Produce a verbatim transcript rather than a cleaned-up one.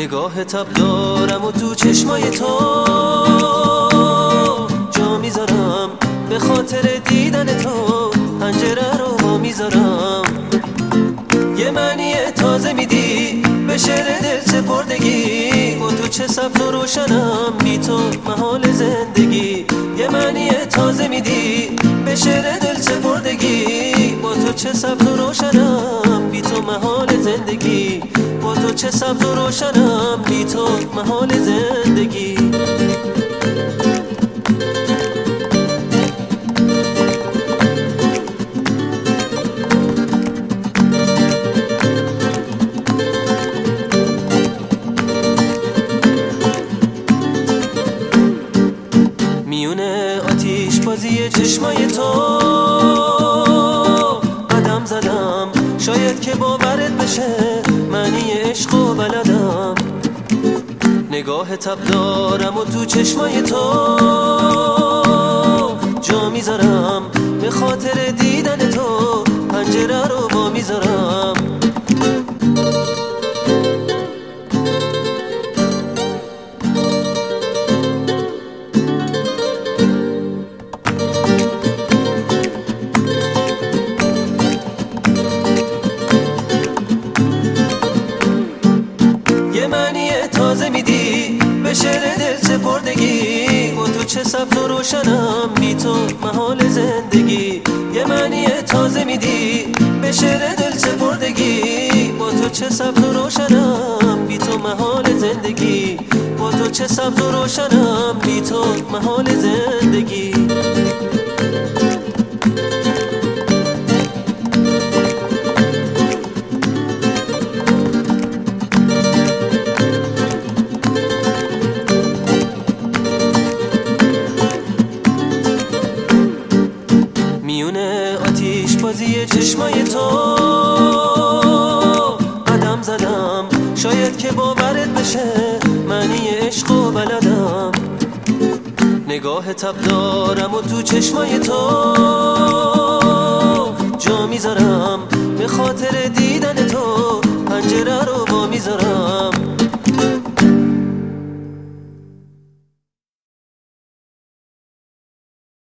نگاه تب دارم و تو چشمای تو جا میذارم، به خاطر دیدن تو پنجره رو با میذارم. یه معنی تازه میدی به شعر دل سپردگی، با تو چه سبز و روشنم، بی تو محال زندگی. یه معنی تازه میدی به شعر دل سپردگی، با تو چه سبز و روشنم، بی تو محال زندگی. با تو چه سبز و روشنم، بی تو محال زندگی. میونه آتیش بازی چشمای تو قدم زدم، شاید که باورت بشه معنی عشق و بلدم. نگاه تب دارم و تو چشمای تو جا میذارم، به خاطر دیدن تو پنجره رو با میذارم. یه معنی تازه میدی به شعر دل سپردگی، با تو چه سبز و روشنم، بی تو محال زندگی. یه معنی تازه میدی به شعر دل سپردگی، با تو چه سبز و روشنم، بی تو محال زندگی. با تو چه سبز و روشنم، بی تو محال زندگی. میونه آتیش بازی چشمای تو قدم زدم، شاید که باورت بشه معنی عشق و بلدم. نگاه تب دارم و تو چشمای تو جا میذارم، به خاطر دیدن تو پنجره رو با میذارم.